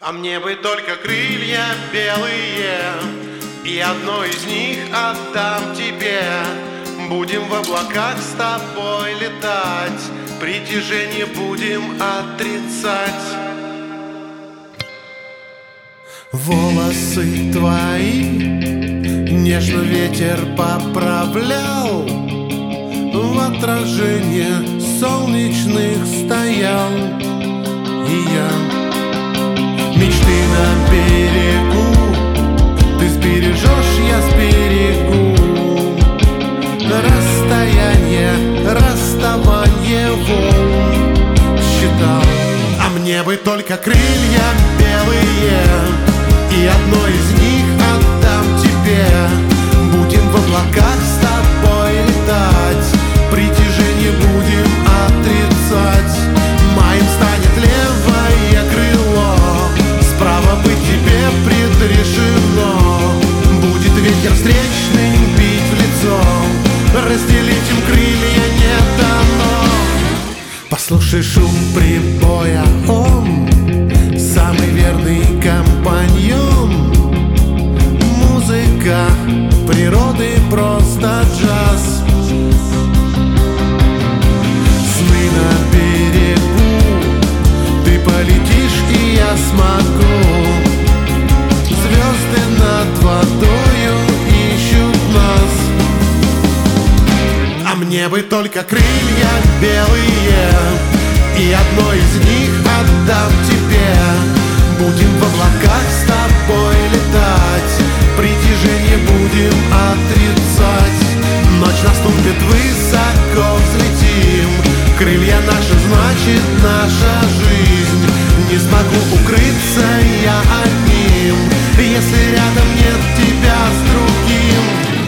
А мне бы только крылья белые, и одно из них отдам тебе. Будем в облаках с тобой летать, притяжение будем отрицать. Волосы твои нежно ветер поправлял, в отражение солнечных стоял. И я мечты на берегу, ты сбережешь, я сберегу. Расстояние, расставание волн считал. А мне бы только крылья белые, и одно из них отдам тебе. Будем в облаках с тобой летать, притяжение будем отрицать. Моим станет левое крыло, справа быть тебе предрешено. Будет ветер встречный бить в лицо, разделить им крылья не дано. Послушай шум прибоя, он самый верный компаньон. Музыка природы, просто джаз. Сны на берегу, ты полетишь, и я смогу. Звезды над водою ищут нас. А мне бы только крылья белые, и одно из них отдам тебе. Будем в облаках с тобой летать, притяжение будем отрицать. Ночь наступит, высоко взлетим, крылья наши, значит наша жизнь. Не смогу укрыться я одним, если рядом нет тебя с другим.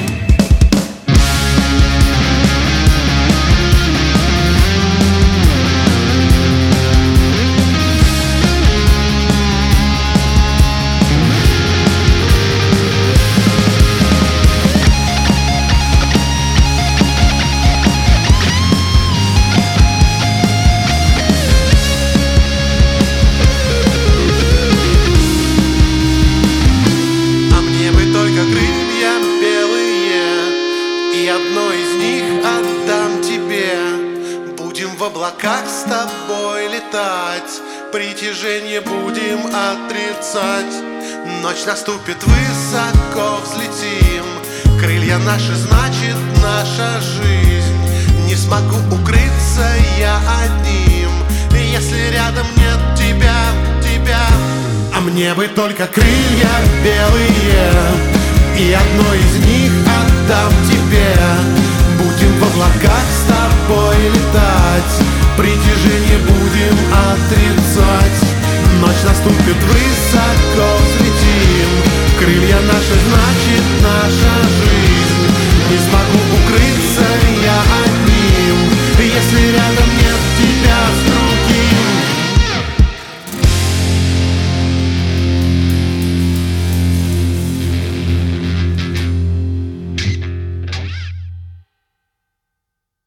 И одно из них отдам тебе. Будем в облаках с тобой летать, притяжение будем отрицать. Ночь наступит, высоко взлетим, крылья наши, значит наша жизнь. Не смогу укрыться я одним, если рядом нет тебя, тебя. А мне бы только крылья белые, и одно из них отдам тебе. Будем в облаках с тобой летать, притяжение будем отрицать. Ночь наступит, высоко взлетим, крылья наши, значит